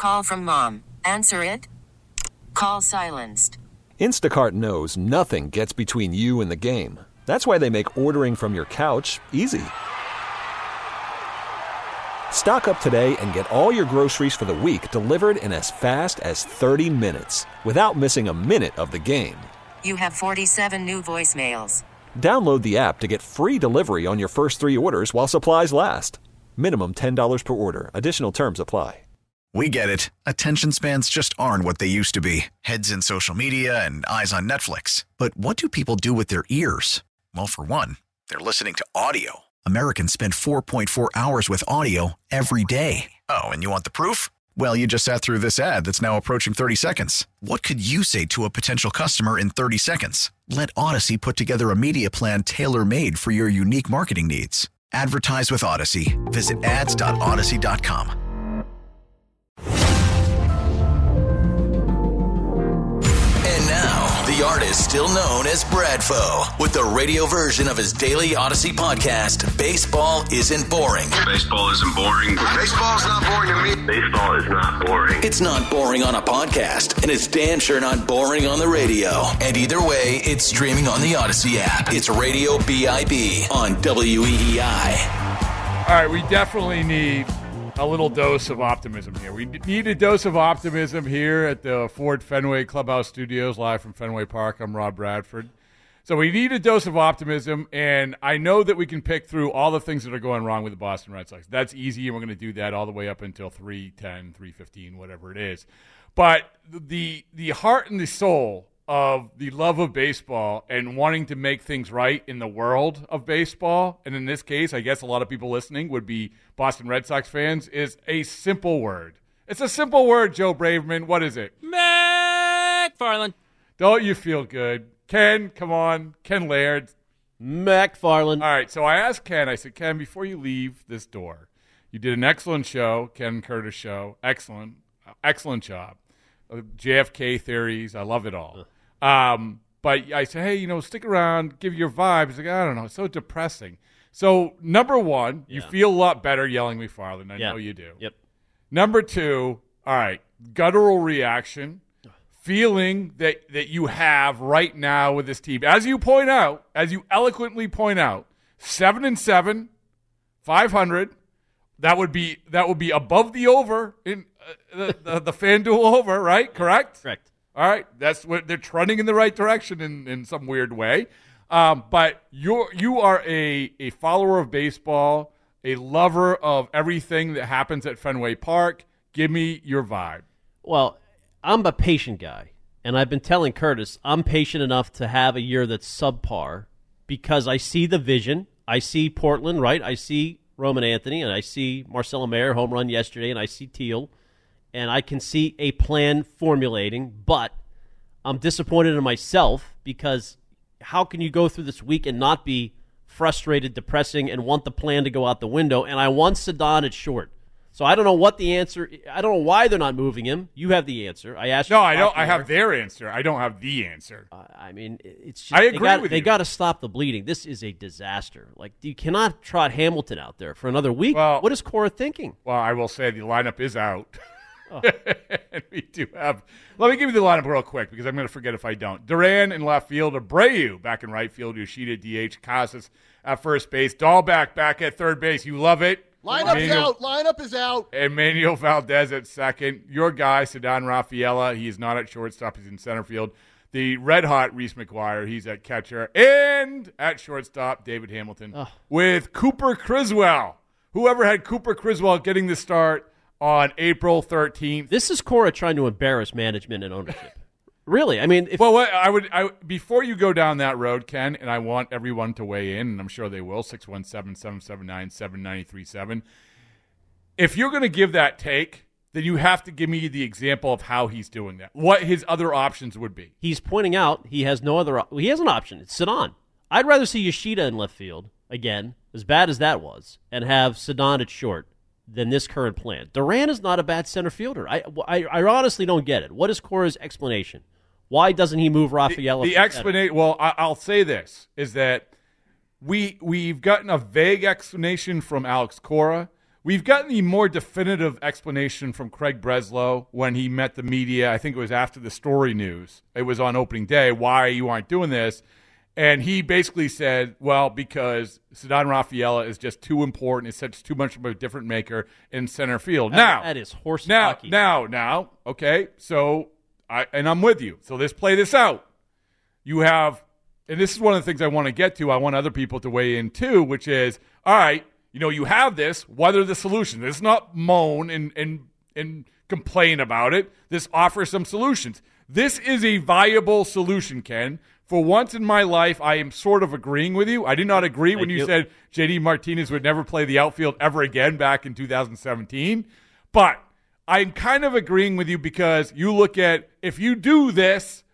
Call from mom. Answer it. Call silenced. Instacart knows nothing gets between you and the game. That's why they make ordering from your couch easy. Stock up today and get all your groceries for the week delivered in as fast as 30 minutes without missing a minute of the game. You have 47 new voicemails. Download the app to get free delivery on your first 3 orders while supplies last. Minimum $10 per order. Additional terms apply. We get it. Attention spans just aren't what they used to be. Heads in social media and eyes on Netflix. But what do people do with their ears? Well, for one, they're listening to audio. Americans spend 4.4 hours with audio every day. Oh, and you want the proof? Well, you just sat through this ad that's now approaching 30 seconds. What could you say to a potential customer in 30 seconds? Let Odyssey put together a media plan tailor-made for your unique marketing needs. Advertise with Odyssey. Visit ads.odyssey.com. And now, the artist still known as Bradfo, with the radio version of his daily Odyssey podcast, Baseball Isn't Boring. Baseball isn't boring. Baseball's not boring to me. Baseball is not boring. It's not boring on a podcast, and it's damn sure not boring on the radio. And either way, it's streaming on the Odyssey app. It's Radio BIB on WEEI. All right, we definitely need a little dose of optimism here. We need a dose of optimism here at the Ford Fenway Clubhouse Studios, live from Fenway Park. I'm Rob Bradford. So we need a dose of optimism, and I know that we can pick through all the things that are going wrong with the Boston Red Sox. That's easy, and we're going to do that all the way up until 3:10, 3:15, whatever it is. But the heart and the soul of the love of baseball and wanting to make things right in the world of baseball, and in this case, I guess a lot of people listening would be Boston Red Sox fans, is a simple word. It's a simple word, Joe Braverman. What is it? McFarland. Don't you feel good? Ken, come on. Ken Laird. McFarland. All right, so I asked Ken, I said, Ken, before you leave this door, you did an excellent show, Ken Curtis show. Excellent job. JFK theories, I love it all. But I said, hey, stick around, give your vibe. He's like, I don't know, it's so depressing. So, number one, you feel a lot better yelling McFarland. I know you do. Yep. Number two, all right, guttural reaction, feeling that you have right now with this team. As you eloquently point out, 7-7, 500. That would be above the over in the FanDuel over, right? Correct? Correct. All right, that's what they're trending in the right direction in some weird way. But you are a follower of baseball, a lover of everything that happens at Fenway Park. Give me your vibe. Well, I'm a patient guy, and I've been telling Curtis I'm patient enough to have a year that's subpar because I see the vision. I see Portland, right? I see Roman Anthony, and I see Marcelo Mayer home run yesterday, and I see Teal. And I can see a plan formulating, but I'm disappointed in myself because how can you go through this week and not be frustrated, depressing, and want the plan to go out the window? And I want Ceddanne at short. So I don't know what the answer – I don't know why they're not moving him. You have the answer. I asked you. No, I don't. I have their answer. I don't have the answer. I mean, it's just – I agree with you. They got to stop the bleeding. This is a disaster. Like, you cannot trot Hamilton out there for another week. Well, what is Cora thinking? Well, I will say the lineup is out. And we do have – let me give you the lineup real quick because I'm going to forget if I don't. Duran in left field, Abreu back in right field, Yoshida DH, Casas at first base, Dahlbeck back at third base. You love it. Lineup is out. Emmanuel Valdez at second. Your guy, Ceddanne Rafaela, he is not at shortstop. He's in center field. The red-hot Reese McGuire, he's at catcher. And at shortstop, David Hamilton with Cooper Criswell. Whoever had Cooper Criswell getting the start on April 13th. This is Cora trying to embarrass management and ownership. Really? I mean, before you go down that road, Ken, and I want everyone to weigh in, and I'm sure they will, 617-779-7937. If you're going to give that take, then you have to give me the example of how he's doing that, what his other options would be. He's pointing out he has no other he has an option. It's Ceddanne. I'd rather see Yoshida in left field, again, as bad as that was, and have Ceddanne at short than this current plan. Duran is not a bad center fielder. I honestly don't get it. What is Cora's explanation? Why doesn't he move Rafaela? The explanation, well, I'll say this, is that we've gotten a vague explanation from Alex Cora. we've gotten the more definitive explanation from Craig Breslow when he met the media. I think it was after the Story News. It was on opening day. Why you aren't doing this? And he basically said, well, because Ceddanne Rafaela is just too important. It's such too much of a different maker in center field. That is horse hockey. Now, okay, so I'm with you. So let's play this out. You have, and this is one of the things I want to get to. I want other people to weigh in too, which is, all right, you have this. What are the solutions? Let's not moan and complain about it. This offers some solutions. This is a viable solution, Ken. For once in my life, I am sort of agreeing with you. I did not agree when you said J.D. Martinez would never play the outfield ever again back in 2017. But I'm kind of agreeing with you because you look at, if you do this,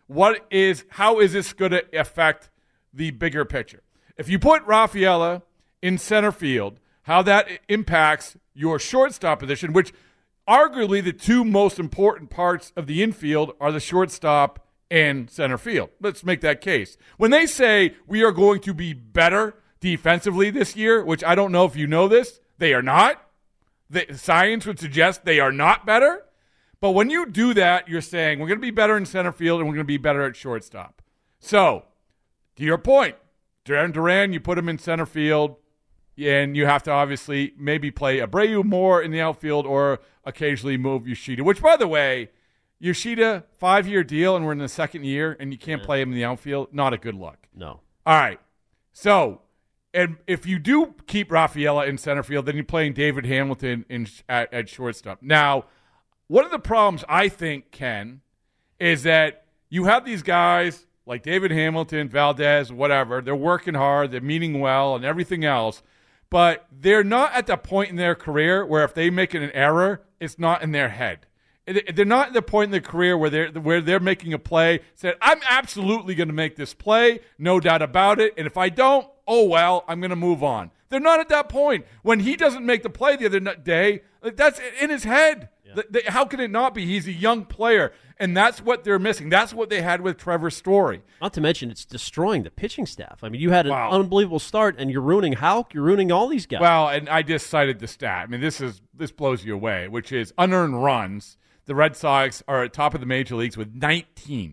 how is this going to affect the bigger picture? If you put Rafaela in center field, how that impacts your shortstop position, which arguably the two most important parts of the infield are the shortstop and center field. Let's make that case. When they say we are going to be better defensively this year, which I don't know if you know this, they are not. The science would suggest they are not better. But when you do that, you're saying we're going to be better in center field and we're going to be better at shortstop. So, to your point, Duran, you put him in center field, and you have to obviously maybe play Abreu more in the outfield or occasionally move Yoshida, which, by the way, Yoshida, 5-year deal, and we're in the second year, and you can't play him in the outfield. Not a good look. No. All right. So, and if you do keep Rafaela in center field, then you're playing David Hamilton at shortstop. Now, one of the problems I think, Ken, is that you have these guys like David Hamilton, Valdez, whatever. They're working hard. They're meaning well and everything else. But they're not at the point in their career where if they make an error, it's not in their head. They're not at the point in their career where they're making a play, said, I'm absolutely going to make this play, no doubt about it, and if I don't, oh well, I'm going to move on. They're not at that point. When he doesn't make the play the other day, that's in his head. Yeah. How can it not be? He's a young player, and that's what they're missing. That's what they had with Trevor Story. Not to mention, it's destroying the pitching staff. I mean, you had an unbelievable start, and you're ruining Houck. You're ruining all these guys. Well, and I just cited the stat. I mean, this blows you away, which is unearned runs. The Red Sox are at top of the major leagues with 19.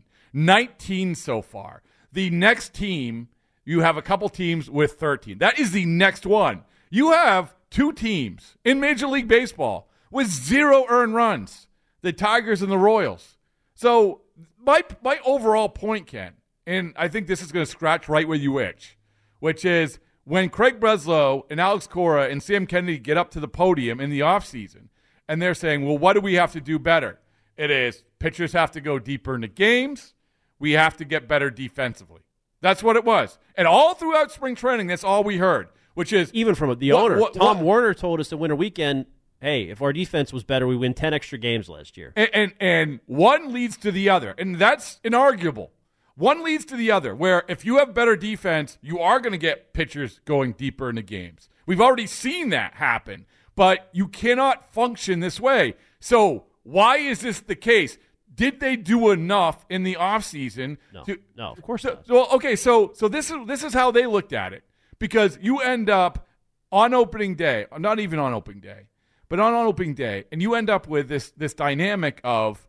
19 so far. The next team, you have a couple teams with 13. That is the next one. You have two teams in Major League Baseball with 0 earned runs, the Tigers and the Royals. So my overall point, Ken, and I think this is going to scratch right where you itch, which is when Craig Breslow and Alex Cora and Sam Kennedy get up to the podium in the offseason, and they're saying, well, what do we have to do better? It is pitchers have to go deeper into games. We have to get better defensively. That's what it was. And all throughout spring training, that's all we heard, which is... Even from the owner. Tom Werner told us at Winter Weekend, hey, if our defense was better, we win 10 extra games last year. And one leads to the other, and that's inarguable. One leads to the other, where if you have better defense, you are going to get pitchers going deeper into games. We've already seen that happen. But you cannot function this way. So why is this the case? Did they do enough in the offseason? No, of course not. Well, okay, so this is how they looked at it. Because you end up on opening day, not even on opening day, but on opening day, and you end up with this dynamic of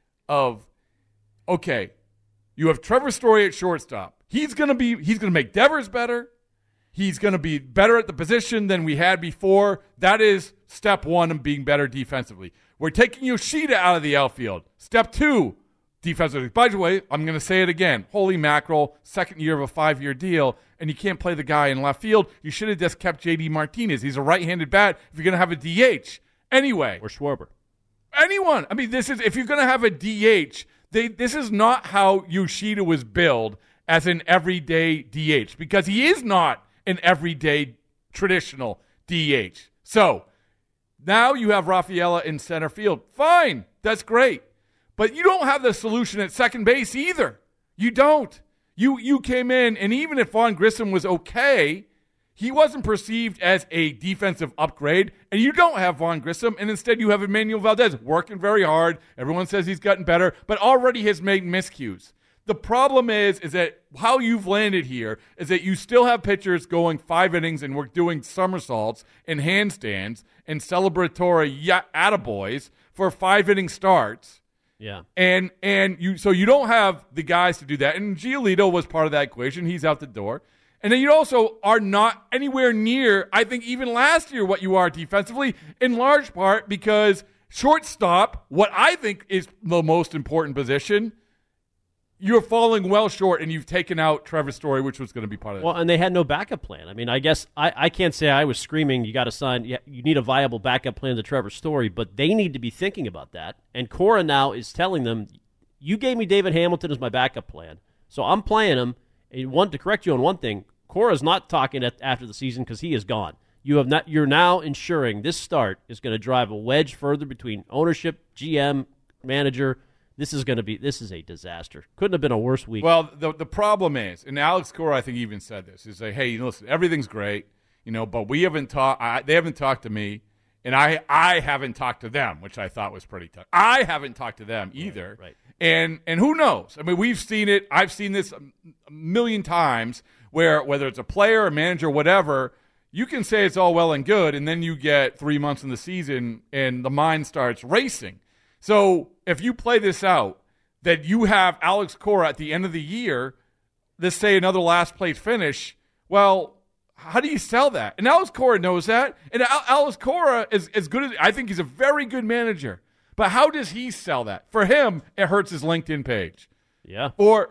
okay, you have Trevor Story at shortstop. He's gonna make Devers better. He's going to be better at the position than we had before. That is step one of being better defensively. We're taking Yoshida out of the outfield. Step 2, defensively. By the way, I'm going to say it again. Holy mackerel, second year of a 5-year deal, and you can't play the guy in left field. You should have just kept J.D. Martinez. He's a right-handed bat if you're going to have a DH. Anyway. Or Schwarber. Anyone. I mean, if you're going to have a DH, this is not how Yoshida was billed as an everyday DH, because he is not an everyday traditional DH. So now you have Rafaela in center field. Fine. That's great. But you don't have the solution at second base either. You don't. You came in, and even if Vaughn Grissom was okay, he wasn't perceived as a defensive upgrade, and you don't have Vaughn Grissom, and instead you have Emmanuel Valdez working very hard. Everyone says he's gotten better, but already has made miscues. The problem is that how you've landed here is that you still have pitchers going 5 innings and we're doing somersaults and handstands and celebratory attaboys for 5-inning starts. Yeah. And you don't have the guys to do that. And Giolito was part of that equation. He's out the door. And then you also are not anywhere near, I think, even last year what you are defensively, in large part because shortstop, what I think is the most important position, you're falling well short, and you've taken out Trevor Story, which was going to be part of that. Well, and they had no backup plan. I mean, I guess I can't say I was screaming, you got to sign, you need a viable backup plan to Trevor Story, but they need to be thinking about that. And Cora now is telling them, you gave me David Hamilton as my backup plan, so I'm playing him. And to correct you on one thing, Cora's not talking after the season because he is gone. You're now ensuring this start is going to drive a wedge further between ownership, GM, manager. This is a disaster. Couldn't have been a worse week. Well, the problem is, and Alex Cora I think even said this, is like, hey, listen, everything's great, but we haven't talked. They haven't talked to me, and I haven't talked to them, which I thought was pretty tough. I haven't talked to them either. Right. And who knows? I mean, we've seen it. I've seen this a million times where whether it's a player, a manager, whatever, you can say it's all well and good, and then you get 3 months in the season and the mind starts racing. So if you play this out, that you have Alex Cora at the end of the year, let's say another last place finish, well, how do you sell that? And Alex Cora knows that. And Alex Cora is as good as – I think he's a very good manager. But how does he sell that? For him, it hurts his LinkedIn page. Yeah. For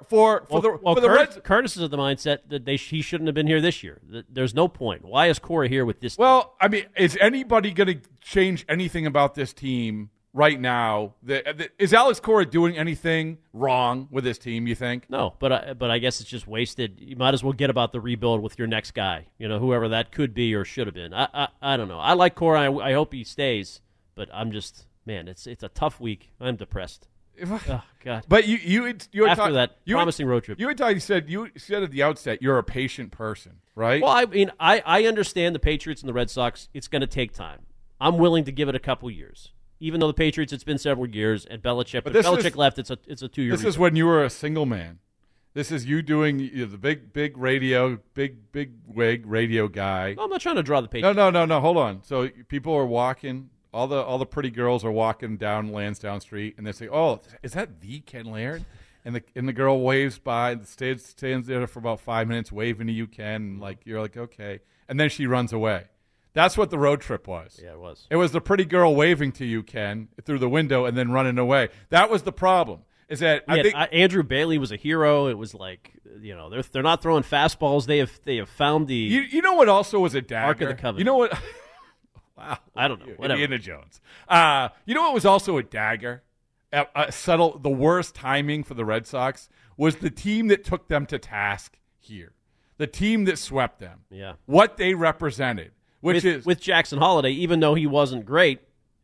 the Reds. Curtis is of the mindset that he shouldn't have been here this year. There's no point. Why is Cora here with this team? Well, I mean, is anybody going to change anything about this team right now? Is Alex Cora doing anything wrong with this team, you think? No, but I guess it's just wasted. You might as well get about the rebuild with your next guy, whoever that could be or should have been. I don't know. I like Cora. I hope he stays, but I'm just, man, it's a tough week. I'm depressed. Oh, God. But you after that promising road trip. You said at the outset you're a patient person, right? Well, I mean, I understand the Patriots and the Red Sox. It's going to take time. I'm willing to give it a couple years. Even though the Patriots, it's been several years, and Belichick, but Belichick left, it's a 2-year. This is when you were a single man. This is you doing the big radio, big wig radio guy. No, I'm not trying to draw the Patriots. No. Hold on. So people are walking. All the pretty girls are walking down Lansdowne Street, and they say, "Oh, is that the Ken Laird?" And the girl waves by, and stands there for about 5 minutes, waving to you, Ken. And you're like, okay, and then she runs away. That's what the road trip was. Yeah, it was. It was the pretty girl waving to you, Ken, through the window and then running away. That was the problem. Is that I think Andrew Bailey was a hero. It was like, they're not throwing fastballs. They have found the you know what also was a dagger? Ark of the Covenant. You know what? Wow. I don't know. Whatever. Indiana Jones. You know what was also a dagger? The worst timing for the Red Sox was the team that took them to task here. The team that swept them. Yeah. What they represented. With Jackson Holliday, even though he wasn't great,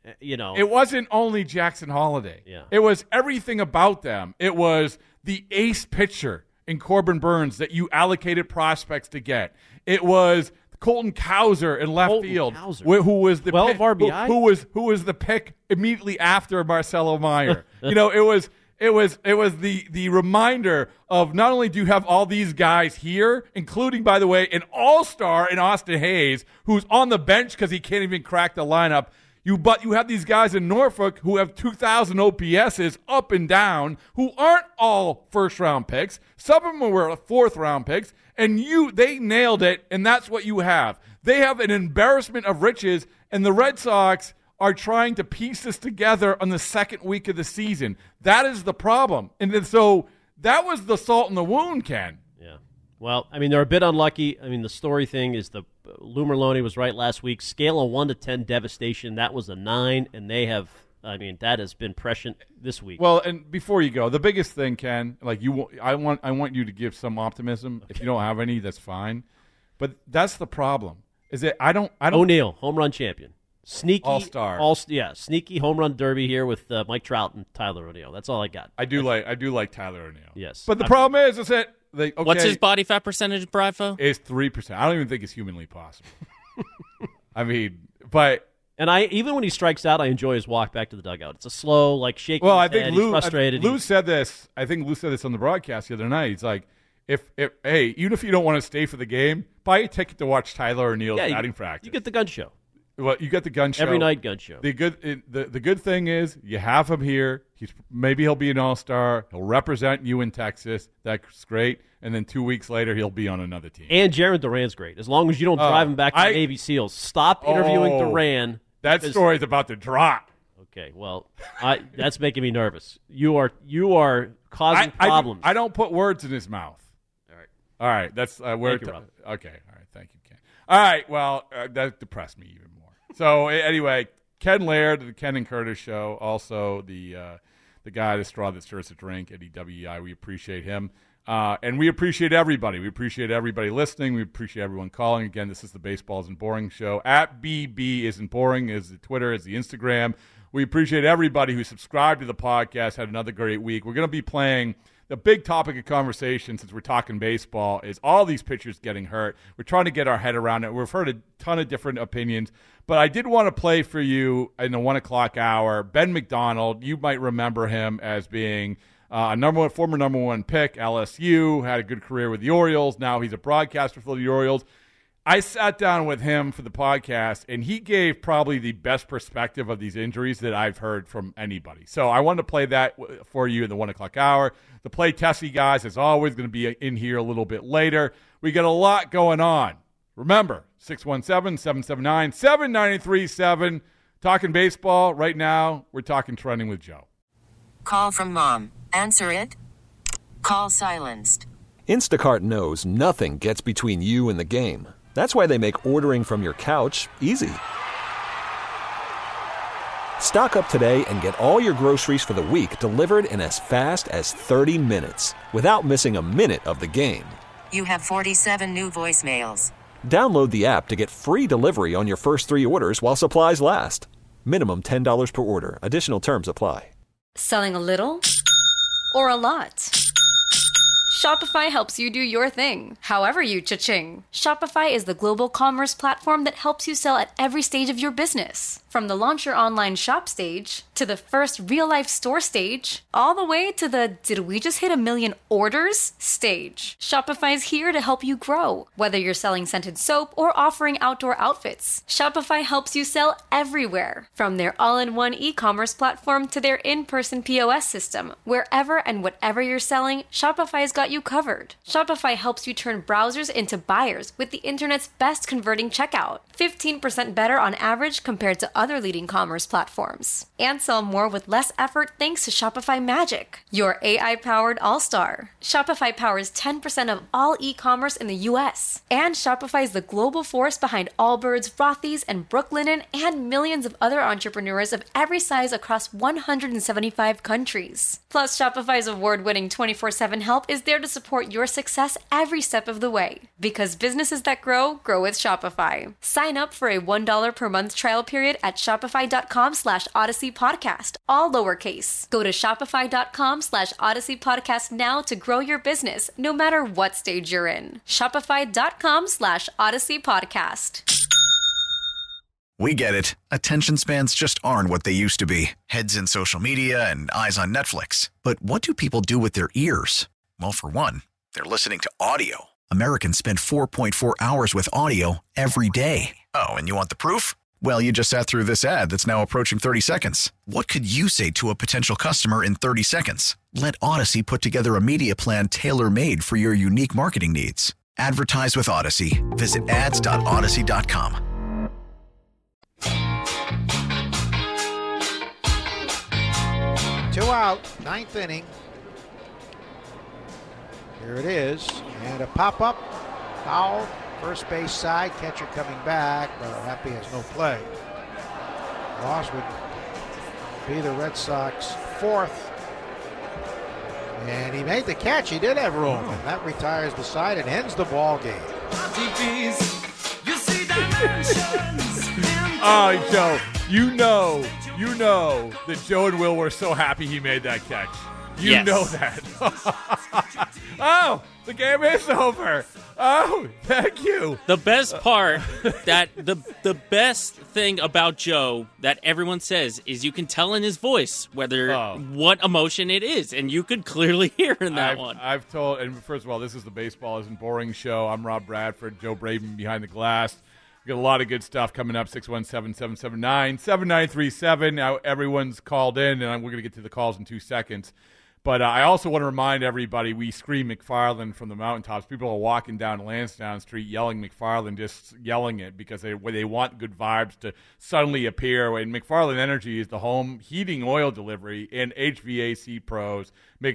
It wasn't only Jackson Holliday. Yeah. It was everything about them. It was the ace pitcher in Corbin Burns that you allocated prospects to get. It was Colton Cowser in left field, who was the 12 pick, RBI? who was the pick immediately after Marcelo Meyer. It was the reminder of not only do you have all these guys here, including, by the way, an all-star in Austin Hayes, who's on the bench because he can't even crack the lineup. But you have these guys in Norfolk who have 2,000 OPSs up and down, who aren't all first-round picks. Some of them were fourth-round picks, and they nailed it, and that's what you have. They have an embarrassment of riches, and the Red Sox are trying to piece this together on the second week of the season. That is the problem. And then, so that was the salt in the wound, Ken. Yeah. Well, I mean, they're a bit unlucky. I mean, the story thing is Lou Merloni was right last week. Scale of 1 to 10 devastation, that was a 9, and they have, that has been prescient this week. Well, and before you go, the biggest thing, Ken, I want you to give some optimism. If you don't have any, that's fine. But that's the problem. Is that I don't O'Neill, home run champion. Sneaky all-star. Sneaky home run derby here with Mike Trout and Tyler O'Neill. That's all I got. I do like Tyler O'Neill. Yes. But the problem is that what's his body fat percentage, Bravo? It's 3%. I don't even think it's humanly possible. I mean, but And even when he strikes out, I enjoy his walk back to the dugout. It's a slow, like shaking. Well, his head. He's frustrated. Lou said this. I think Lou said this on the broadcast the other night. He's like, hey, even if you don't want to stay for the game, buy a ticket to watch Tyler O'Neill's batting practice. You get the gun show. Well, you get the gun show every night. Gun show. The good thing is you have him here. Maybe he'll be an all-star. He'll represent you in Texas. That's great. And then 2 weeks later, he'll be on another team. And Jared Duran's great. As long as you don't drive him back to the Navy SEALs. Stop interviewing Duran. That story's about to drop. Okay, well, that's making me nervous. You are causing problems. I don't put words in his mouth. All right. That's where. Thank you, Rob. Okay. All right. Thank you, Ken. All right. Well, that depressed me even more. So anyway, Ken Laird, the Ken and Curtis Show, also the guy, the straw that stirs the drink at EWEI. We appreciate him. And we appreciate everybody. We appreciate everybody listening. We appreciate everyone calling. Again, this is the Baseball Isn't Boring Show. At BB Isn't Boring is the Twitter, is the Instagram. We appreciate everybody who subscribed to the podcast, had another great week. We're going to be playing the big topic of conversation, since we're talking baseball, is all these pitchers getting hurt. We're trying to get our head around it. We've heard a ton of different opinions. But I did want to play for you in the 1 o'clock hour, Ben McDonald. You might remember him as being a former number one pick, LSU, had a good career with the Orioles. Now he's a broadcaster for the Orioles. I sat down with him for the podcast, and he gave probably the best perspective of these injuries that I've heard from anybody. So I wanted to play that for you in the 1 o'clock hour. The Play Tessie guys, as always, going to be in here a little bit later. We got a lot going on. Remember, 617-779-7937. Talking baseball. Right now, we're talking Trending with Joe. Call from mom. Answer it. Call silenced. Instacart knows nothing gets between you and the game. That's why they make ordering from your couch easy. Stock up today and get all your groceries for the week delivered in as fast as 30 minutes without missing a minute of the game. You have 47 new voicemails. Download the app to get free delivery on your first 3 orders while supplies last. Minimum $10 per order. Additional terms apply. Selling a little or a lot? Shopify helps you do your thing, however you cha-ching. Shopify is the global commerce platform that helps you sell at every stage of your business. From the launch your online shop stage, to the first real-life store stage, all the way to the did we just hit 1 million orders stage. Shopify's here to help you grow. Whether you're selling scented soap or offering outdoor outfits, Shopify helps you sell everywhere. From their all-in-one e-commerce platform to their in-person POS system, wherever and whatever you're selling, Shopify's got you covered. Shopify helps you turn browsers into buyers with the internet's best converting checkout. 15% better on average compared to other leading commerce platforms. And sell more with less effort thanks to Shopify Magic, your AI-powered all-star. Shopify powers 10% of all e-commerce in the U.S. And Shopify is the global force behind Allbirds, Rothy's, and Brooklinen, and millions of other entrepreneurs of every size across 175 countries. Plus, Shopify's award-winning 24/7 help is there to support your success every step of the way. Because businesses that grow, grow with Shopify. Sign up for a $1 per month trial period at shopify.com/Odyssey Podcast, all lowercase. Go to shopify.com/Odyssey Podcast now to grow your business, no matter what stage you're in. Shopify.com/Odyssey Podcast. We get it. Attention spans just aren't what they used to be. Heads in social media and eyes on Netflix. But what do people do with their ears? Well, for one, they're listening to audio. Americans spend 4.4 hours with audio every day. Oh, and you want the proof? Well, you just sat through this ad that's now approaching 30 seconds. What could you say to a potential customer in 30 seconds? Let Odyssey put together a media plan tailor-made for your unique marketing needs. Advertise with Odyssey. Visit ads.odyssey.com. Two out, ninth inning. Here it is, and a pop-up, foul, first base side, catcher coming back, but Happy has no play. Loss would be the Red Sox fourth, and he made the catch. He did have room, and that retires the side and ends the ball game. Oh, Joe, you know that Joe and Will were so happy he made that catch. You know that. Oh, the game is over. Oh, thank you. The best part, that the best thing about Joe that everyone says is you can tell in his voice what emotion it is, and you could clearly hear in that one. I've told, and first of all, this is the Baseball Isn't Boring show. I'm Rob Bradford, Joe Braden behind the glass. We got a lot of good stuff coming up, 617-779-7937. Now everyone's called in, and we're going to get to the calls in 2 seconds. But I also want to remind everybody, we scream McFarland from the mountaintops. People are walking down Lansdowne Street yelling McFarland, just yelling it because they want good vibes to suddenly appear. And McFarland Energy is the home heating oil delivery and HVAC pros.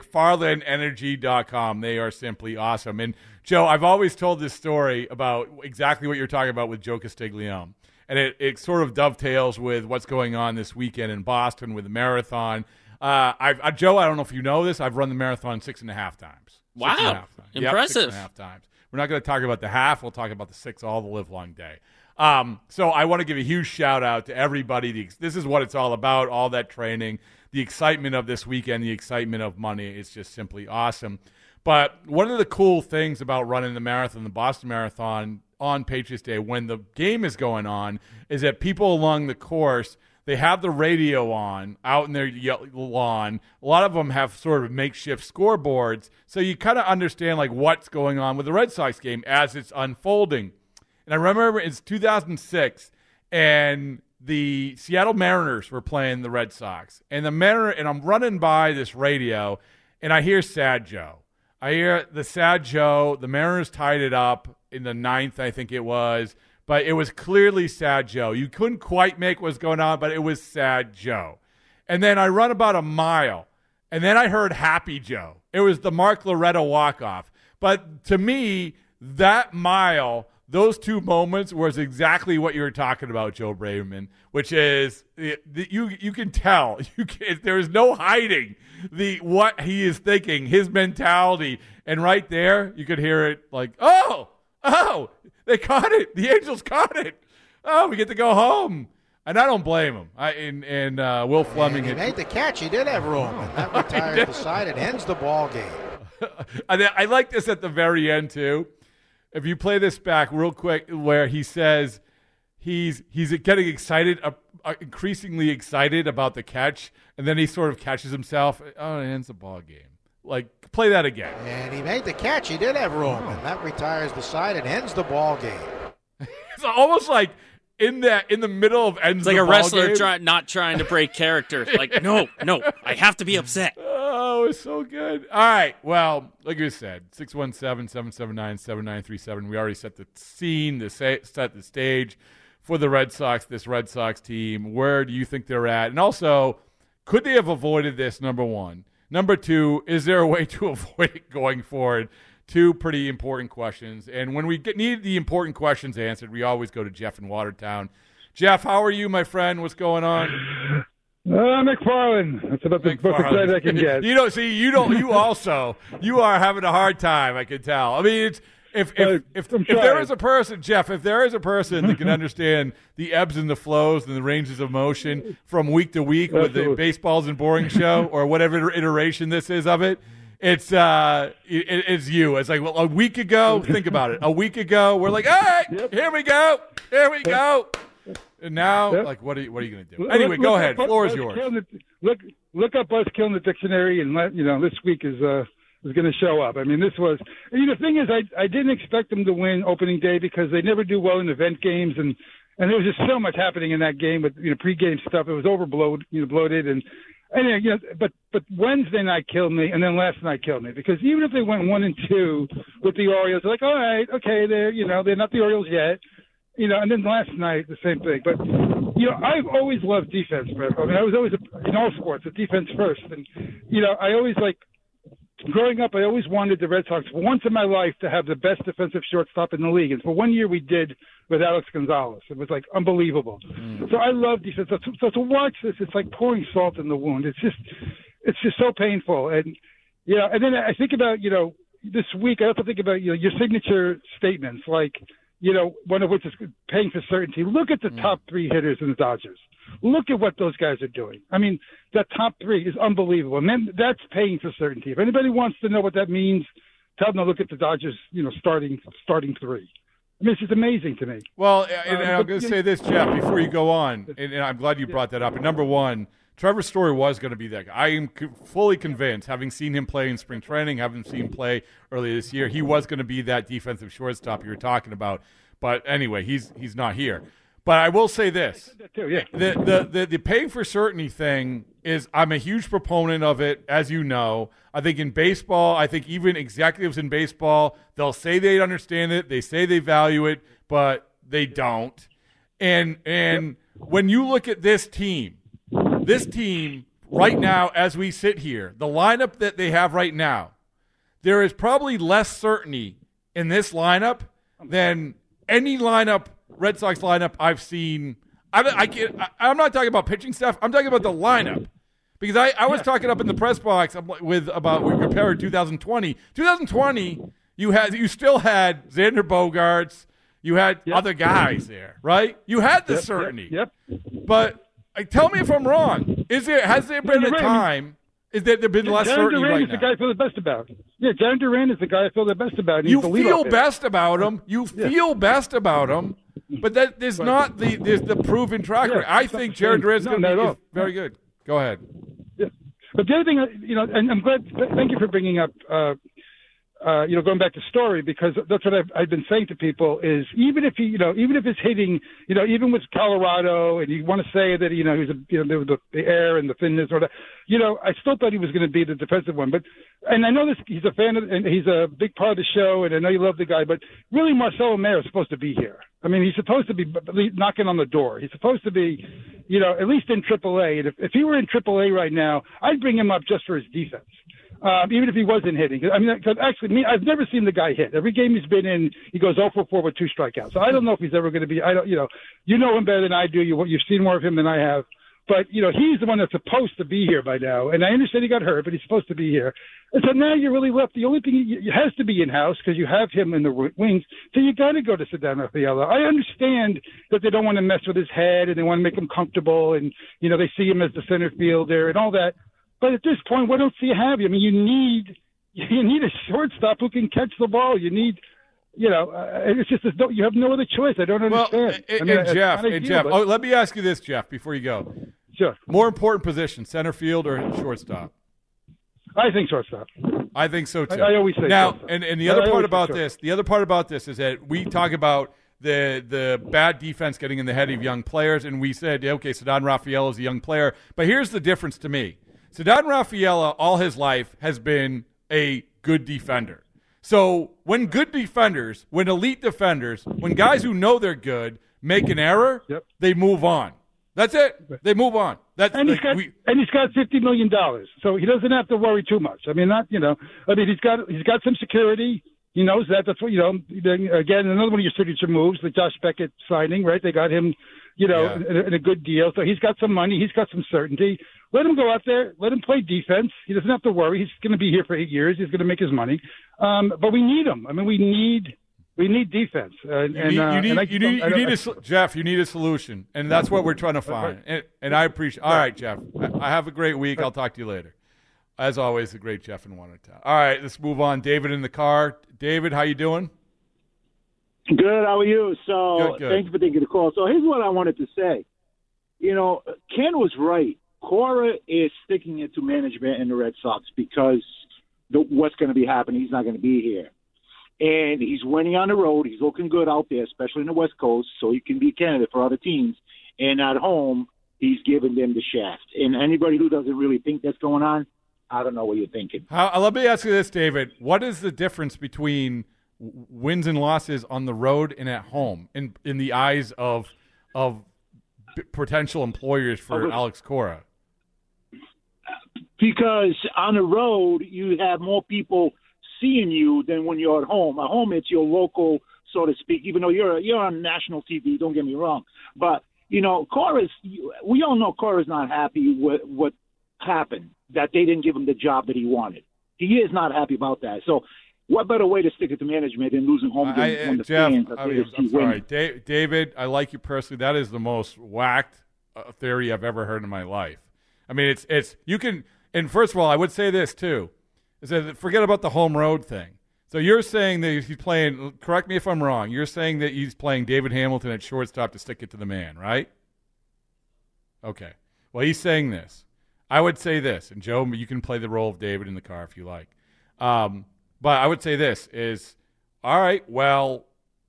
McFarlandEnergy.com. They are simply awesome. And, Joe, I've always told this story about exactly what you're talking about with Joe Castiglione. And it sort of dovetails with what's going on this weekend in Boston with the marathon. Joe, I don't know if you know this. I've run the marathon 6.5 times. Wow. 6.5 times. Impressive. Yep, 6.5 times. We're not going to talk about the half. We'll talk about the 6 all the live long day. So I want to give a huge shout out to everybody. This is what it's all about, all that training, the excitement of this weekend, the excitement of money. It's just simply awesome. But one of the cool things about running the marathon, the Boston Marathon, on Patriots Day, when the game is going on, is that people along the course, they have the radio on out in their lawn. A lot of them have sort of makeshift scoreboards, so you kind of understand like what's going on with the Red Sox game as it's unfolding. And I remember it's 2006, and the Seattle Mariners were playing the Red Sox, and I'm running by this radio, and I hear Sad Joe. I hear the Sad Joe. The Mariners tied it up in the 9th, I think it was. But it was clearly Sad Joe. You couldn't quite make what was going on, but it was Sad Joe. And then I run about a mile, and then I heard Happy Joe. It was the Mark Loretta walk-off. But to me, that mile, those two moments was exactly what you were talking about, Joe Braverman, which is you can tell. There is no hiding what he is thinking, his mentality. And right there, you could hear it like, oh, they caught it. The Angels caught it. Oh, we get to go home. And I don't blame him. Will Fleming. He made the catch. He did have room. And that retires the side and ends the ball game. I like this at the very end, too. If you play this back real quick, where he says he's getting excited, increasingly excited about the catch, and then he sort of catches himself. Oh, it ends the ball game. Like, play that again. And he made the catch. He did have room. And that retires the side and ends the ball game. It's almost like in the middle of ends the ball game. It's like a wrestler not trying to break character. Like, no, I have to be upset. Oh, it's so good. All right. Well, like you said, 617-779-7937. We already set the scene, set the stage for the Red Sox, this Red Sox team. Where do you think they're at? And also, could they have avoided this, number one? Number two, is there a way to avoid it going forward? Two pretty important questions. And when we need the important questions answered, we always go to Jeff in Watertown. Jeff, how are you, my friend? What's going on? McFarland. That's about the excited I can get. You are having a hard time, I can tell. I mean, it's if there is a person, Jeff, if there is a person that can understand the ebbs and the flows and the ranges of motion from week to week with the Baseball Isn't Boring show or whatever iteration this is of it, it's you. It's like, well, a week ago, think about it. A week ago, we're like, all right, here we go. And now, like, what are you going to do? Anyway, go ahead. Floor is yours. Look up Buzz Killing the dictionary, and this week is going to show up. I mean, this was the thing is, I didn't expect them to win opening day because they never do well in event games, and there was just so much happening in that game with pregame stuff. It was bloated, and but Wednesday night killed me, and then last night killed me because even if they went 1-2 with the Orioles, they're like, all right, okay, they're not the Orioles yet. And then last night, the same thing. But, I've always loved defense, Brett. I mean, I was always, in all sports, a defense first. And, I always, growing up, I always wanted the Red Sox, once in my life, to have the best defensive shortstop in the league. And for 1 year, we did with Alex Gonzalez. It was, unbelievable. So I love defense. So to watch this, it's like pouring salt in the wound. It's just so painful. And, and then I think about, this week, I also think about, your signature statements, like, one of which is paying for certainty. Look at the top three hitters in the Dodgers. Look at what those guys are doing. I mean, that top three is unbelievable. And then that's paying for certainty. If anybody wants to know what that means, tell them to look at the Dodgers, starting three. I mean, it's just amazing to me. Well, and I'm going to say this, Jeff, before you go on, and I'm glad you brought that up. And number one, Trevor Story was going to be that guy. I am fully convinced, having seen him play in spring training, having seen him play earlier this year, he was going to be that defensive shortstop you were talking about. But anyway, he's not here. But I will say this: the paying for certainty thing is, I'm a huge proponent of it, as you know. I think in baseball, I think even executives in baseball, they'll say they understand it, they say they value it, but they don't. And when you look at this team right now, as we sit here, the lineup that they have right now, there is probably less certainty in this lineup than any lineup, Red Sox lineup I've seen. I'm not talking about pitching staff. I'm talking about the lineup. Because I was talking up in the press box we compared 2020. 2020, you still had Xander Bogaerts. You had other guys there, right? You had the certainty. But tell me if I'm wrong. Has there been a time? Is there been less certainty Duran right is now? the guy I feel the best about. Yeah, John Duran is the guy I feel the best about. You feel best about him. You feel best about him. But there's not the proven track record. I think Jared Duran's going to be very good. Go ahead. Yeah. But the other thing, and I'm glad. Thank you for bringing up, going back to Story, because that's what I've been saying to people is even if it's hitting, even with Colorado, and you want to say that there was the air and the thinness or that, I still thought he was going to be the defensive one. But and I know this, he's a fan of, and he's a big part of the show, and I know you love the guy, but really Marcelo Mayer is supposed to be here. I mean, he's supposed to be knocking on the door. He's supposed to be, at least in AAA. And if he were in AAA right now, I'd bring him up just for his defense. Even if he wasn't hitting. I mean, cause actually, I've never seen the guy hit. Every game he's been in, he goes 0 for 4 with 2 strikeouts. So I don't know if he's ever going to be. You know him better than I do. You've seen more of him than I have. But he's the one that's supposed to be here by now. And I understand he got hurt, but he's supposed to be here. And so now you're really left. The only thing it has to be in house because you have him in the wings. So you got to go to Ceddanne Rafaela. I understand that they don't want to mess with his head and they want to make him comfortable, and they see him as the center fielder and all that. But at this point, what else do you have? I mean, you need a shortstop who can catch the ball. You need, it's just you have no other choice. I don't understand. Jeff, let me ask you this, Jeff, before you go. Sure. More important position, center field or shortstop? I think shortstop. I think so too. I always say now, shortstop. and the other part about this, is that we talk about the bad defense getting in the head of young players, and we said, okay, Ceddanne Rafaela is a young player, but here's the difference to me. Ceddanne Rafaela, all his life, has been a good defender. So when good defenders, when elite defenders, when guys who know they're good make an error, they move on. That's it. They move on. And he's got $50 million, so he doesn't have to worry too much. I mean, he's got some security. He knows that. That's what again, another one of your signature moves, the Josh Beckett signing, right? They got him, in a good deal. So he's got some money. He's got some certainty. Let him go out there. Let him play defense. He doesn't have to worry. He's going to be here for 8 years. He's going to make his money. But we need him. I mean, we need defense. Jeff, you need a solution, and that's what we're trying to find. And I appreciate. All right, Jeff. I have a great week. I'll talk to you later. As always, the great Jeff in Watertown. All right, let's move on. David in the car. David, how you doing? Good. How are you? So good. Thanks for taking the call. So here's what I wanted to say. Ken was right. Cora is sticking it to management and the Red Sox because what's going to be happening, he's not going to be here. And he's winning on the road. He's looking good out there, especially in the West Coast, so he can be a candidate for other teams. And at home, he's giving them the shaft. And anybody who doesn't really think that's going on, I don't know what you're thinking. Let me ask you this, David. What is the difference between wins and losses on the road and at home in the eyes of potential employers for Alex Cora? Because on the road, you have more people seeing you than when you're at home. At home, it's your local, so to speak, even though you're on national TV, don't get me wrong. But, we all know Cora's not happy with what happened, that they didn't give him the job that he wanted. He is not happy about that. So What better way to stick it to management than losing home games when the Jeff, fans are I'm sorry. David, I like you personally. That is the most whacked theory I've ever heard in my life. I mean, it's you can. And first of all, I would say this too: is that forget about the home road thing. So you're saying that he's playing. Correct me if I'm wrong. You're saying that he's playing David Hamilton at shortstop to stick it to the man, right? Okay. Well, he's saying this. I would say this, and Joe, you can play the role of David in the car if you like. But I would say this is, all right, well,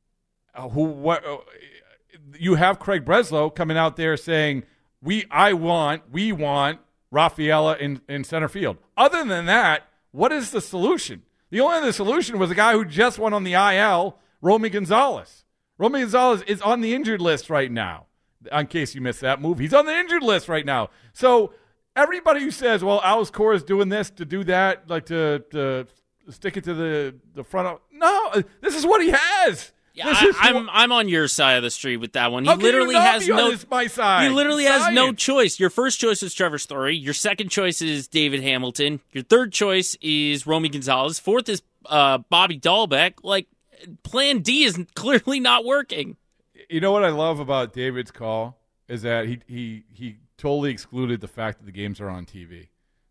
you have Craig Breslow coming out there saying, we want Rafaela in center field. Other than that, what is the solution? The only other solution was a guy who just went on the IL, Romy Gonzalez. Romy Gonzalez is on the injured list right now. In case you missed that move, he's on the injured list right now. So everybody who says, well, Alex Cora is doing this to do that, like to stick it to the front of, no, this is what he has. Yeah, I'm on your side of the street with that one. He literally has my side. He literally has no choice. Your first choice is Trevor Story. Your second choice is David Hamilton. Your third choice is Romy Gonzalez. Fourth is Bobby Dahlbeck. Like, Plan D is clearly not working. You know what I love about David's call is that he totally excluded the fact that the games are on TV.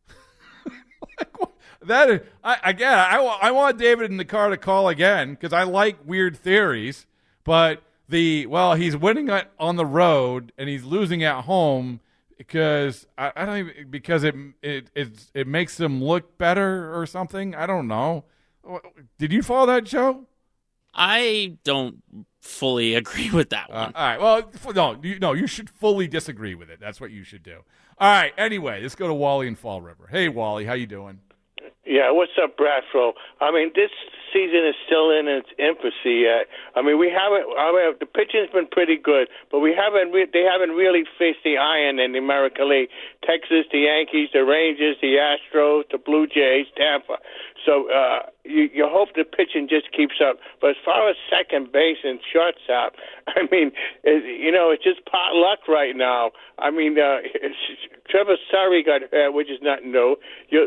I want David in the car to call again because I like weird theories. But he's winning on the road and he's losing at home because I don't even because it makes them look better or something. I don't know. Did you follow that, Joe? I don't fully agree with that one. All right. Well, you should fully disagree with it. That's what you should do. All right. Anyway, let's go to Wally in Fall River. Hey, Wally, how you doing? Yeah, what's up, Bradfro? I mean, this season is still in its infancy yet. I mean, the pitching's been pretty good, but they haven't really faced the iron in the American League. Texas, the Yankees, the Rangers, the Astros, the Blue Jays, Tampa. So you hope the pitching just keeps up. But as far as second base and shortstop, I mean, it's just pot luck right now. I mean, Trevor Story got hurt, which is not new.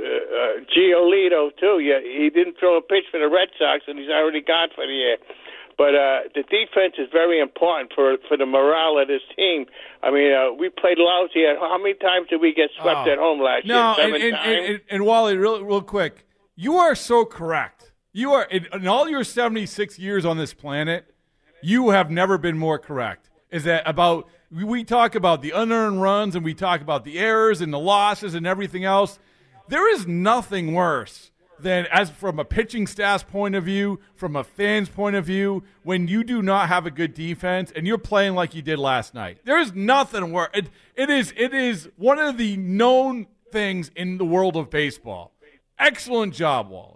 Giolito, too. He didn't throw a pitch for the Red Sox, and he's already gone for the year. But the defense is very important for the morale of this team. I mean, we played lousy. How many times did we get swept at home last year? 7 times? And Wally, real quick, you are so correct. You are in all your 76 years on this planet, you have never been more correct. Is that about we talk about the unearned runs and we talk about the errors and the losses and everything else. There is nothing worse than, as from a pitching staff's point of view, from a fan's point of view, when you do not have a good defense and you're playing like you did last night. There is nothing worse. It is one of the known things in the world of baseball. Excellent job, Wally.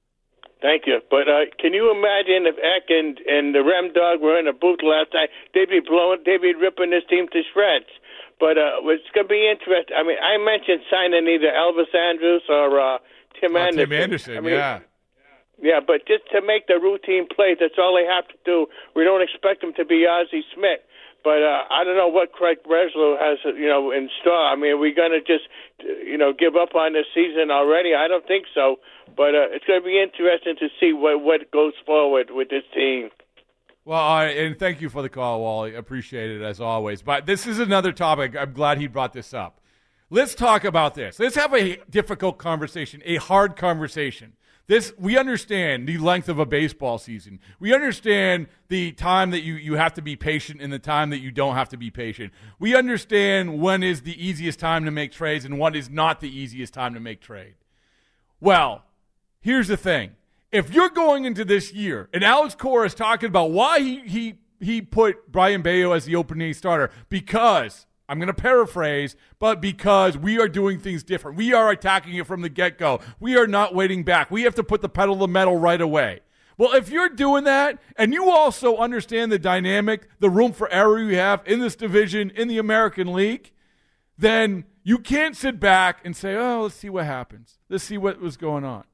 Thank you. But can you imagine if Eck and the Rem Dog were in a booth last night? They'd be ripping this team to shreds. But it's going to be interesting. I mean, I mentioned signing either Elvis Andrus or Tim Anderson. Tim Anderson, yeah. Yeah, but just to make the routine plays, that's all they have to do. We don't expect them to be Ozzie Smith. But I don't know what Craig Breslow has, in store. I mean, are we going to just, give up on this season already? I don't think so. But it's going to be interesting to see what goes forward with this team. Well, and thank you for the call, Wally. Appreciate it, as always. But this is another topic. I'm glad he brought this up. Let's talk about this. Let's have a difficult conversation, a hard conversation. We understand the length of a baseball season. We understand the time that you have to be patient and the time that you don't have to be patient. We understand when is the easiest time to make trades and when is not the easiest time to make trade. Well, here's the thing. If you're going into this year, and Alex Cora is talking about why he put Brian Bayo as the opening starter, because, I'm going to paraphrase, but because we are doing things different. We are attacking it from the get-go. We are not waiting back. We have to put the pedal to the metal right away. Well, if you're doing that, and you also understand the dynamic, the room for error you have in this division, in the American League, then you can't sit back and say, oh, let's see what happens. Let's see what was going on.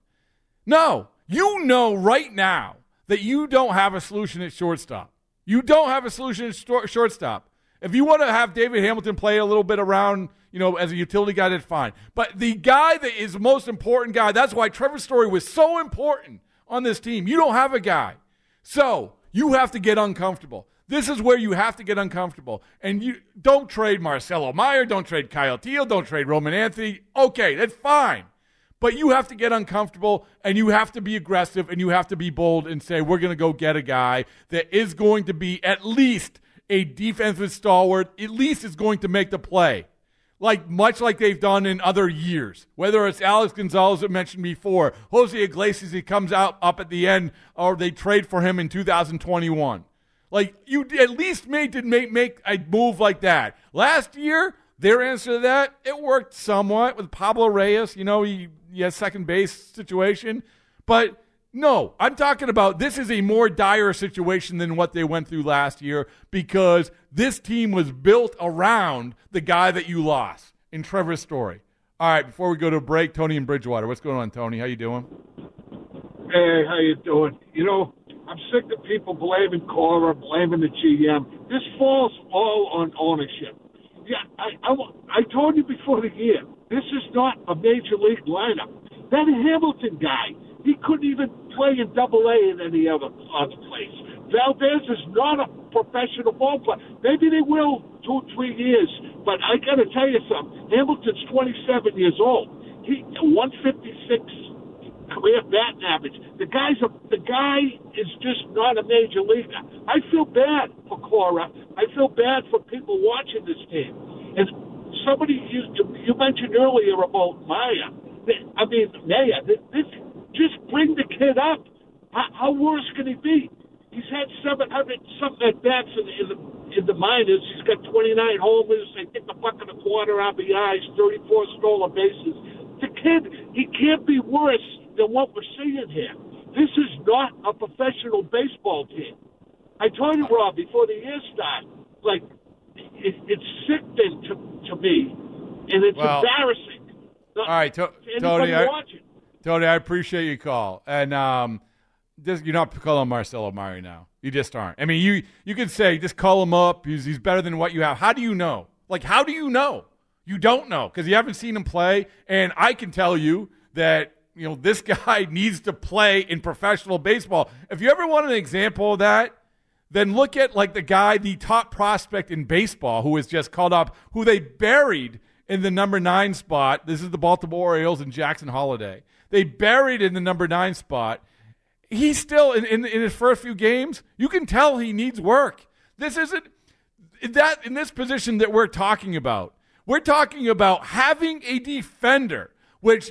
No, you know right now that you don't have a solution at shortstop. You don't have a solution at shortstop. If you want to have David Hamilton play a little bit around, as a utility guy, that's fine. But the guy that is the most important guy, that's why Trevor Story was so important on this team. You don't have a guy. So you have to get uncomfortable. This is where you have to get uncomfortable. And you don't trade Marcelo Meyer, don't trade Kyle Teal, don't trade Roman Anthony. Okay, that's fine. But you have to get uncomfortable, and you have to be aggressive, and you have to be bold and say, we're going to go get a guy that is going to be at least a defensive stalwart, at least is going to make the play. Much like they've done in other years. Whether it's Alex Gonzalez that mentioned before, Jose Iglesias, he comes out up at the end, or they trade for him in 2021. You at least make a move like that. Last year, their answer to that, it worked somewhat with Pablo Reyes. He has second base situation. But no, I'm talking about this is a more dire situation than what they went through last year because this team was built around the guy that you lost in Trevor Story. All right, before we go to a break, Tony in Bridgewater. What's going on, Tony? How you doing? Hey, how you doing? I'm sick of people blaming Cora, blaming the GM. This falls all on ownership. Yeah, I told you before the year, this is not a major league lineup. That Hamilton guy, he couldn't even play in Double-A in any other place. Valdez is not a professional ball player. Maybe they will 2-3 years, but I got to tell you something. Hamilton's 27 years old. He 156 career batting average. The guy is just not a major leaguer. I feel bad for Cora. I feel bad for people watching this team. And somebody you mentioned earlier about Maya. Maya. Just bring the kid up. How worse can he be? He's had 700-something at-bats in the minors. He's got 29 homers. I think the buck and a quarter RBIs, 34 stolen bases. The kid, he can't be worse than what we're seeing here. This is not a professional baseball team. I told you, Rob, before the year started, it's sickening to me, and it's embarrassing. All right, Tony, I appreciate your call. And you're not calling Marcelo Meyer now. You just aren't. I mean, you could say, just call him up. He's better than what you have. How do you know? How do you know? You don't know because you haven't seen him play. And I can tell you that, this guy needs to play in professional baseball. If you ever want an example of that, then look at the top prospect in baseball who was just called up, who they buried in the number 9 spot. This is the Baltimore Orioles and Jackson Holliday. They buried in the number 9 spot. He's still in his first few games. You can tell he needs work. This isn't that in this position that we're talking about. We're talking about having a defender, which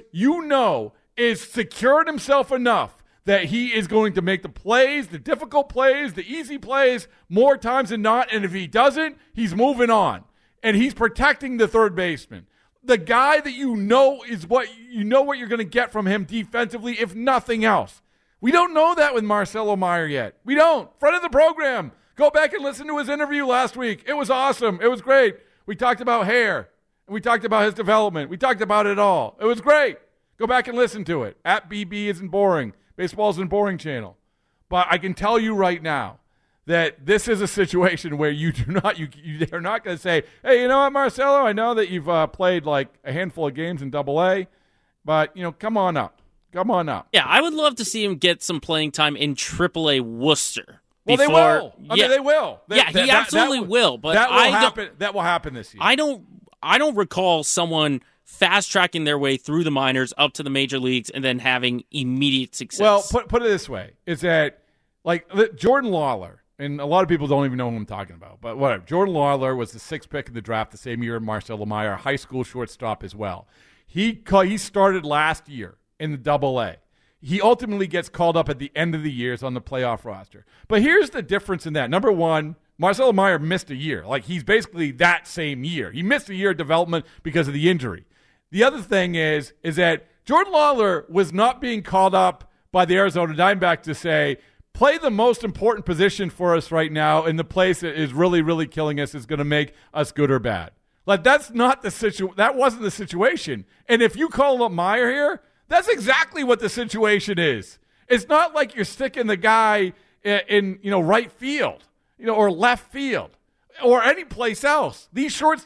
is secured himself enough that he is going to make the plays, the difficult plays, the easy plays more times than not. And if he doesn't, he's moving on. And he's protecting the third baseman. The guy that is what you're going to get from him defensively, if nothing else. We don't know that with Marcelo Meyer yet. We don't. Friend of the program, go back and listen to his interview last week. It was awesome. It was great. We talked about hair. We talked about his development. We talked about it all. It was great. Go back and listen to it. At BB Isn't Boring. Baseball Isn't Boring channel. But I can tell you right now that this is a situation where you're not going to say, hey, you know what, Marcelo, I know that you've played a handful of games in Double-A, but, come on up. Come on up. Yeah, I would love to see him get some playing time in AAA Worcester. Well, they will. They will. He absolutely will. But that will happen this year. I don't recall someone fast-tracking their way through the minors up to the major leagues and then having immediate success. Well, put it this way. Is that, Jordan Lawler, and a lot of people don't even know who I'm talking about, but whatever. Jordan Lawler was the 6th pick in the draft the same year Marcelo Meyer, high school shortstop as well. He started last year in the Double-A. He ultimately gets called up at the end of the years on the playoff roster. But here's the difference in that. Number one, Marcelo Meyer missed a year. He's basically that same year. He missed a year of development because of the injury. The other thing is that Jordan Lawler was not being called up by the Arizona Diamondbacks to say, play the most important position for us right now, and the place that is really, really killing us is going to make us good or bad. That's not the situation. That wasn't the situation. And if you call up Meyer here, that's exactly what the situation is. It's not like you're sticking the guy in right field, or left field, or any place else. These shortstop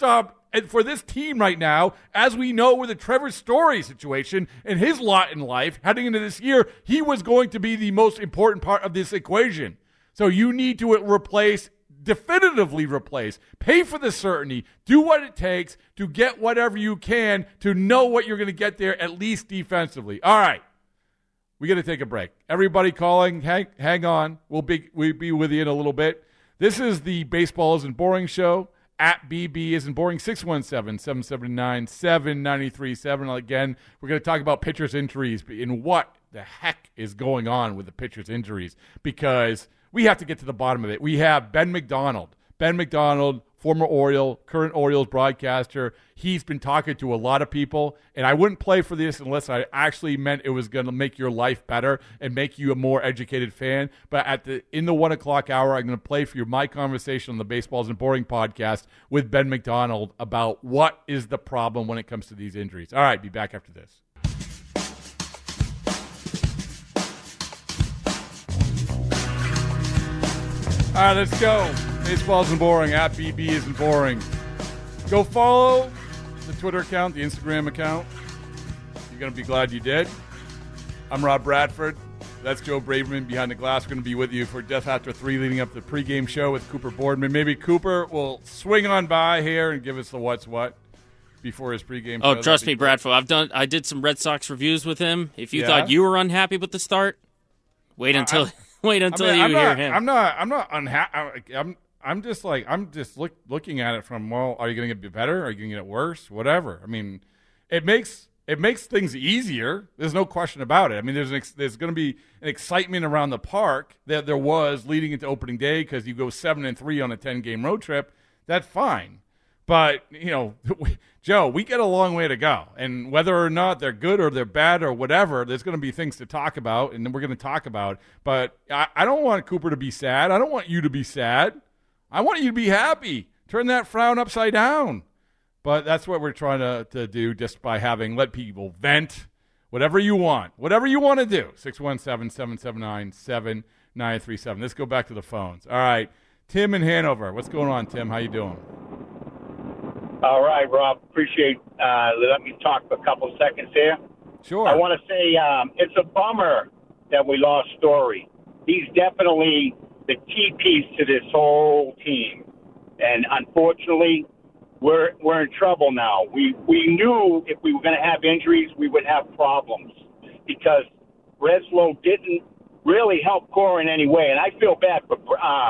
And for this team right now, as we know with the Trevor Story situation and his lot in life, heading into this year, he was going to be the most important part of this equation. So you need to definitively replace, pay for the certainty, do what it takes to get whatever you can to know what you're going to get there, at least defensively. All right. We got to take a break. Everybody calling, hang on. We'll be with you in a little bit. This is the Baseball Isn't Boring show. At BB Isn't Boring, 617-779-7937. Again, we're going to talk about pitchers' injuries and what the heck is going on with the pitchers' injuries, because we have to get to the bottom of it. We have Ben McDonald. Ben McDonald, former Oriole, current Orioles broadcaster. He's been talking to a lot of people, and I wouldn't play for this unless I actually meant it was going to make your life better and make you a more educated fan. But in the 1 o'clock hour, I'm going to play for you my conversation on the Baseball Isn't Boring podcast with Ben McDonald about what is the problem when it comes to these injuries. All right, be back after this. All right, let's go. Baseball Isn't Boring, at BB Isn't Boring. Go follow the Twitter account, the Instagram account. You're going to be glad you did. I'm Rob Bradford. That's Joe Braverman behind the glass. We're going to be with you for Death After 3 leading up to the pregame show with Cooper Boardman. Maybe Cooper will swing on by here and give us the what's what before his pregame show. Oh, trust me, Bradford. I did some Red Sox reviews with him. If you thought you were unhappy with the start, wait until you hear him. I'm not unhappy. I'm just looking at it from, well, are you going to get better? Are you going to get worse? Whatever. I mean, it makes things easier. There's no question about it. I mean, there's going to be an excitement around the park that there was leading into opening day because you go 7-3 on a 10-game road trip. That's fine. But, Joe, we get a long way to go. And whether or not they're good or they're bad or whatever, there's going to be things to talk about, and then we're going to talk about. But I don't want Cooper to be sad. I don't want you to be sad. I want you to be happy. Turn that frown upside down. But that's what we're trying to do just by let people vent whatever you want. Whatever you want to do. 617-779-7937. Let's go back to the phones. All right. Tim in Hanover. What's going on, Tim? How you doing? All right, Rob. Appreciate letting me talk for a couple seconds here. Sure. I want to say it's a bummer that we lost Story. He's definitely the key piece to this whole team. And unfortunately, we're in trouble now. We knew if we were going to have injuries, we would have problems because Breslow didn't really help Cora in any way. And I feel bad for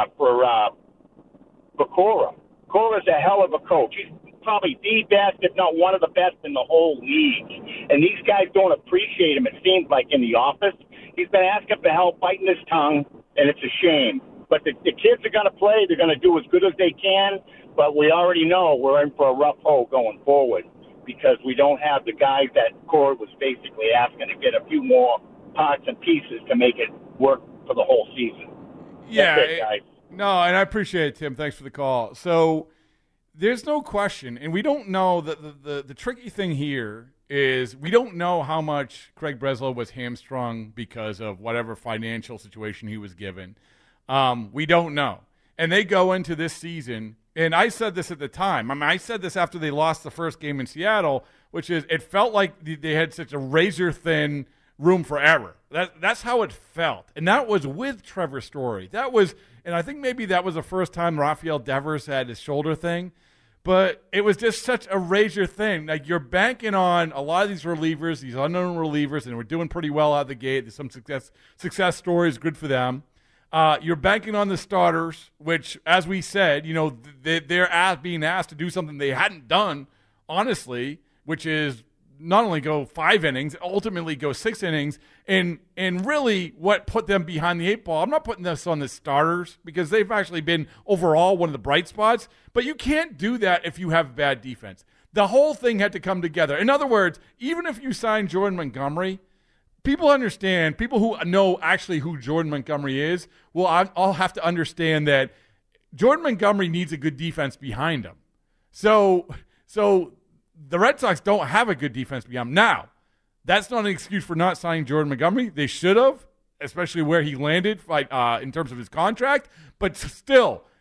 Cora. Cora's a hell of a coach. He's probably the best, if not one of the best in the whole league. And these guys don't appreciate him, it seems like, in the office. He's been asking for help, biting his tongue, and it's a shame. But the kids are going to play. They're going to do as good as they can. But we already know we're in for a rough hole going forward because we don't have the guys that Cora was basically asking to get a few more parts and pieces to make it work for the whole season. Yeah. That's it, guys. No, and I appreciate it, Tim. Thanks for the call. So there's no question, and we don't know that the tricky thing here is we don't know how much Craig Breslow was hamstrung because of whatever financial situation he was given. We don't know. And they go into this season, and I said this at the time. I mean, I said this after they lost the first game in Seattle, which is it felt like they had such a razor-thin room for error. That's how it felt. And that was with Trevor Story. And I think maybe that was the first time Rafael Devers had his shoulder thing. But it was just such a razor thing. Like, you're banking on a lot of these relievers, these unknown relievers, and we're doing pretty well out of the gate. There's some success stories, good for them. You're banking on the starters, which, as we said, they're being asked to do something they hadn't done, honestly, which is not only go 5 innings, ultimately go 6 innings, and really what put them behind the 8 ball. I'm not putting this on the starters because they've actually been overall one of the bright spots, but you can't do that if you have bad defense. The whole thing had to come together. In other words, even if you sign Jordan Montgomery, people understand, people who know actually who Jordan Montgomery is, well, I'll have to understand that Jordan Montgomery needs a good defense behind him. So the Red Sox don't have a good defense behind him. Now, that's not an excuse for not signing Jordan Montgomery. They should have, especially where he landed in terms of his contract. But still,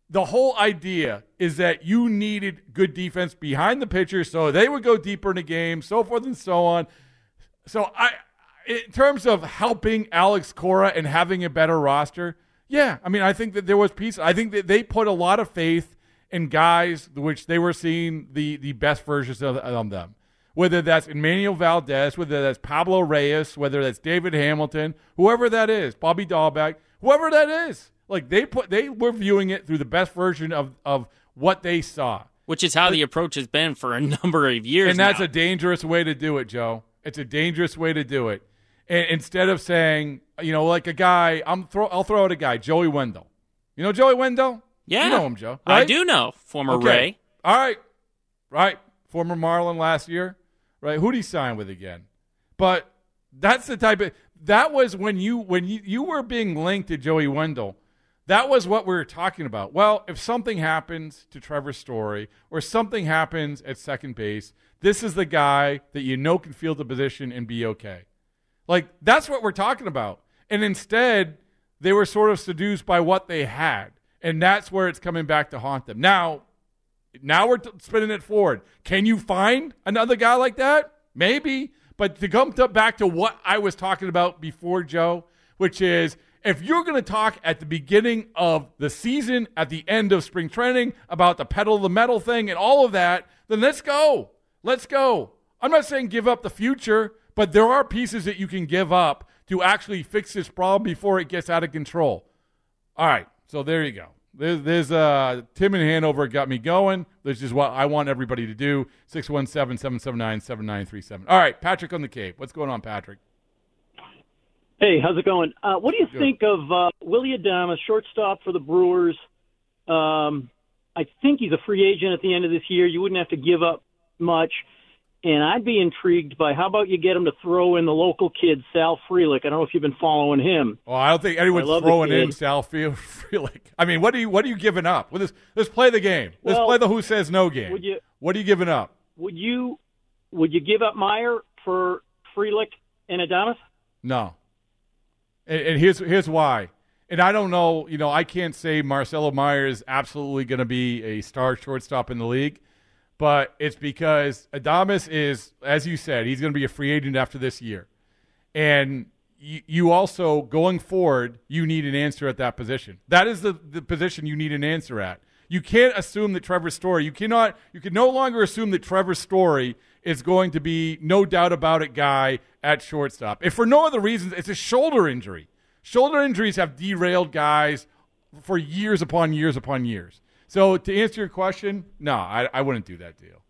the whole idea is that you needed good defense behind the pitcher so they would go deeper in the game, so forth and so on. So in terms of helping Alex Cora and having a better roster, yeah, I mean, I think that there was pieces. I think that they put a lot of faith in guys which they were seeing the best versions of them. Whether that's Emmanuel Valdez, whether that's Pablo Reyes, whether that's David Hamilton, whoever that is, Bobby Dahlbeck, whoever that is. Like they were viewing it through the best version of what they saw. Which is how the approach has been for a number of years And that's now. a dangerous way to do it, Joe. It's a dangerous way to do it. And instead of saying, like a guy, I'll throw out a guy, Joey Wendell. You know Joey Wendell? Yeah. You know him, Joe. Right? I do know. Former Okay. Ray. All right. Right. Former Marlin last year. Right. Who'd he sign with again? But that's the type of – that was when you were being linked to Joey Wendell. That was what we were talking about. Well, if something happens to Trevor Story or something happens at second base, this is the guy that can field the position and be okay. Like, that's what we're talking about. And instead, they were sort of seduced by what they had. And that's where it's coming back to haunt them. Now we're spinning it forward. Can you find another guy like that? Maybe. But to come back to what I was talking about before, Joe, which is if you're going to talk at the beginning of the season, at the end of spring training, about the pedal to the metal thing and all of that, then let's go. Let's go. I'm not saying give up the future, but there are pieces that you can give up to actually fix this problem before it gets out of control. All right, so there you go. There's Tim in Hanover got me going. This is what I want everybody to do. 617-779-7937. All right, Patrick on the Cape. What's going on, Patrick? Hey, how's it going? What do you think of Willie Adames, shortstop for the Brewers? I think he's a free agent at the end of this year. You wouldn't have to give up much. And I'd be intrigued by how about you get him to throw in the local kid, Sal Frelick. I don't know if you've been following him. Well, I don't think anyone's throwing in Sal Frelick. I mean, what are you giving up? Well, let's play the game. Let's play the Who Says No game. What are you giving up? Would you give up Meyer for Frelick and Adames? No. And here's why. And I don't know, I can't say Marcelo Meyer is absolutely going to be a star shortstop in the league, but it's because Adames is, as you said, he's going to be a free agent after this year. And you also, going forward, you need an answer at that position. That is the position you need an answer at. You can't assume that Trevor Story, you can no longer assume that Trevor Story is going to be, no doubt about it, guy at shortstop. If for no other reasons, it's a shoulder injury. Shoulder injuries have derailed guys for years upon years upon years. So to answer your question, no, I wouldn't do that deal.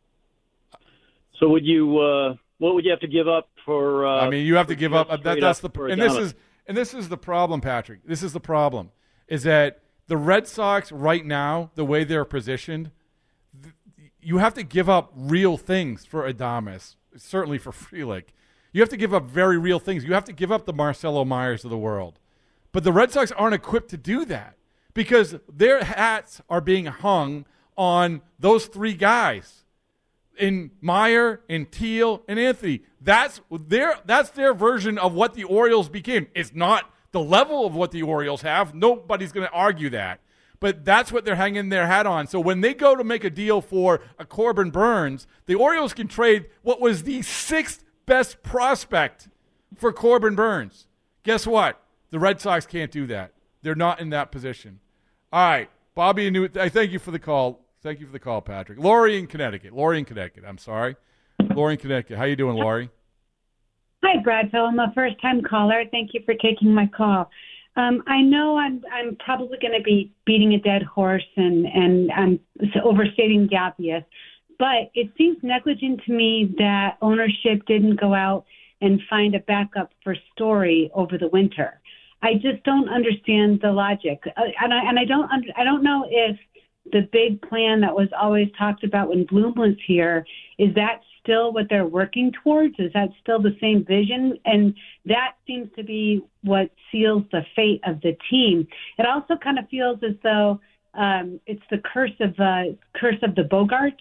So would you? What would you have to give up for? I mean, you have to give up. That's the and this is the problem, Patrick. This is the problem, is that the Red Sox right now, the way they're positioned, you have to give up real things for Adames. Certainly for Frelick. You have to give up very real things. You have to give up the Marcelo Meyers of the world. But the Red Sox aren't equipped to do that because their hats are being hung on those three guys, in Meyer, in Teal, and Anthony. That's their version of what the Orioles became. It's not the level of what the Orioles have. Nobody's going to argue that. But that's what they're hanging their hat on. So when they go to make a deal for a Corbin Burns, the Orioles can trade what was the sixth best prospect for Corbin Burns. Guess what? The Red Sox can't do that. They're not in that position. All right, Bobby and Newt, I thank you for the call. Thank you for the call, Patrick. Lori in Connecticut. I'm sorry. Lori in Connecticut. How you doing, Lori? Hi, Bradville. I'm a first-time caller. Thank you for taking my call. I know I'm probably going to be beating a dead horse and I'm overstating the obvious, but it seems negligent to me that ownership didn't go out and find a backup for Story over the winter. I just don't understand the logic, and I don't know if the big plan that was always talked about when Bloom was here, is that still what they're working towards? Is that still the same vision? And that seems to be what seals the fate of the team. It also kind of feels as though it's the curse of the Bogarts,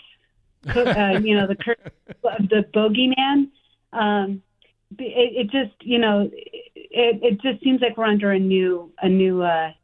the curse of the bogeyman. It just seems like we're under a new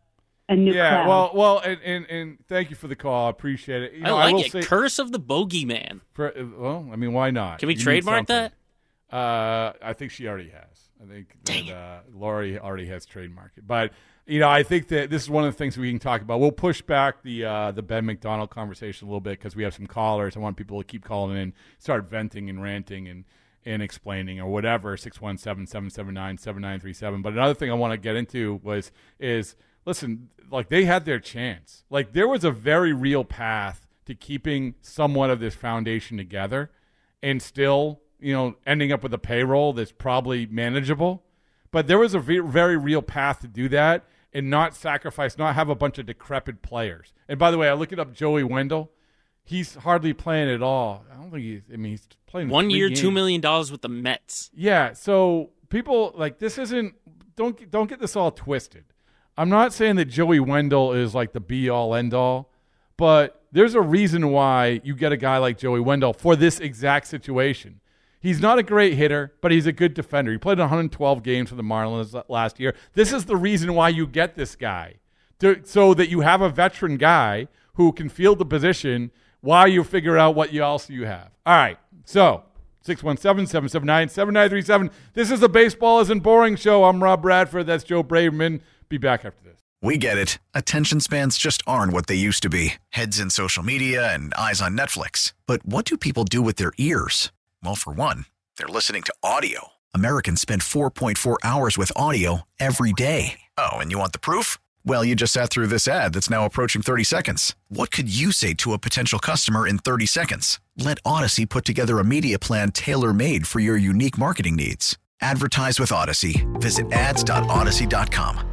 a new cloud. Well, and thank you for the call. I appreciate it. I like it. Curse of the Bogeyman. Why not? Can we trademark that? I think she already has. I think that Lori already has trademarked it. But, I think that this is one of the things we can talk about. We'll push back the Ben McDonald conversation a little bit because we have some callers. I want people to keep calling in, start venting and ranting and explaining or whatever, 617-779-7937. But another thing I want to get into is listen, like they had their chance. Like there was a very real path to keeping somewhat of this foundation together and still, ending up with a payroll that's probably manageable. But there was a very real path to do that and not have a bunch of decrepit players. And by the way, I looked up Joey Wendell. He's hardly playing at all. I don't think he's playing 1 year, $2 million with the Mets. Yeah, so people like this isn't. Don't get this all twisted. I'm not saying that Joey Wendell is like the be all end all, but there's a reason why you get a guy like Joey Wendell for this exact situation. He's not a great hitter, but he's a good defender. He played 112 games for the Marlins last year. This is the reason why you get this guy, so that you have a veteran guy who can field the position while you figure out what else you have. All right, so 617-779-7937. This is the Baseball Isn't Boring show. I'm Rob Bradford. That's Joe Braverman. Be back after this. We get it. Attention spans just aren't what they used to be. Heads in social media and eyes on Netflix. But what do people do with their ears? Well, for one, they're listening to audio. Americans spend 4.4 hours with audio every day. Oh, and you want the proof? Well, you just sat through this ad that's now approaching 30 seconds. What could you say to a potential customer in 30 seconds? Let Odyssey put together a media plan tailor-made for your unique marketing needs. Advertise with Odyssey. Visit ads.odyssey.com.